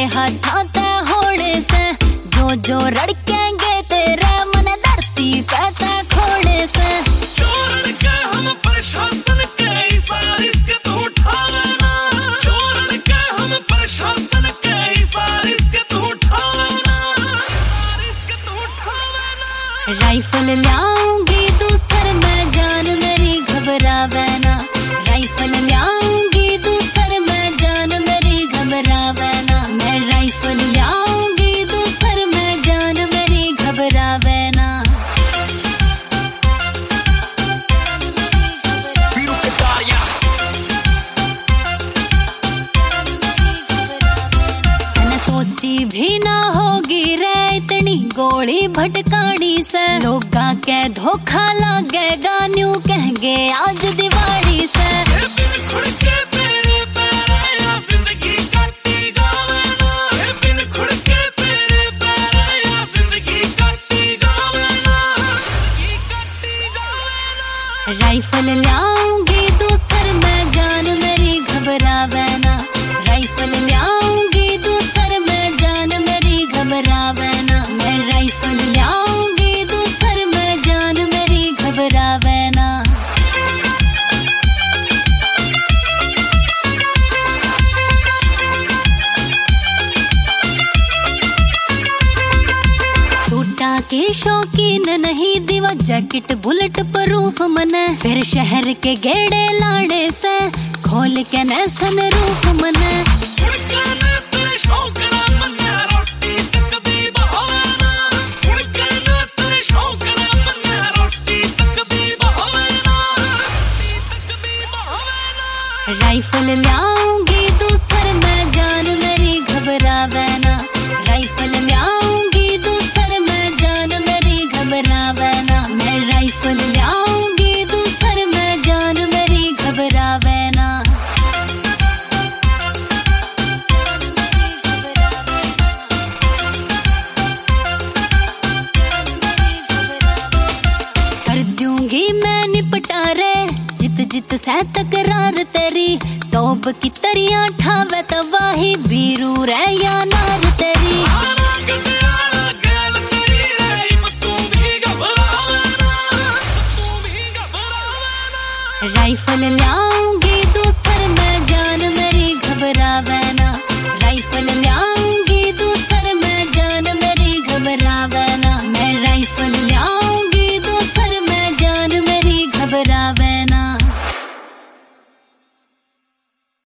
हाथा ते होने से जो जो रड़केंगे तेरे मन धरती पे ते खोने से। चोरन के हम प्रशासन के इशारे के तू उठाना, चोरन के हम प्रशासन के इशारे के तू उठाना, के तू उठाना। राइफल लाऊंगी दूसर में जान मेरी घबरावे ना, राइफल लाऊंगी दूसर में जान मेरी घबरावे ना, मैं राइफल लाऊंगी दूसर में जान मेरी घबरावे ना। मैंने सोची भी ना होगी रे इतनी गोली भटकानी से, लोगा के धोखा लगेगा न्यू कहेंगे आज दिवाली से। राइफल लाऊंगी दूसर में जान मेरी घबरावे ना, राइफल लाऊंगी दूसर में जान मेरी घबरावे ना, मैं राइफल लाऊंगी दूसर में जान मेरी घबरावे ना। सूटा के शौकीन नहीं दीवा जैकेट बुलेट प्रूफ मने, फिर शहर के गेड़े लाड़े से खोल के न सनरूफ मने। राइफल लाऊंगी दूसर में जान मेरी घबरावे ना, राइफल लाऊंगी दूसर में जान मेरी घबरावे ना, मैं राइफल लाऊंगी दूसर में जान मेरी घबरावे ना। कर दूंगी मैं निपटा रे जित जित से तकरार तेरी, तौब की तरियां ठावे तवाही बीरू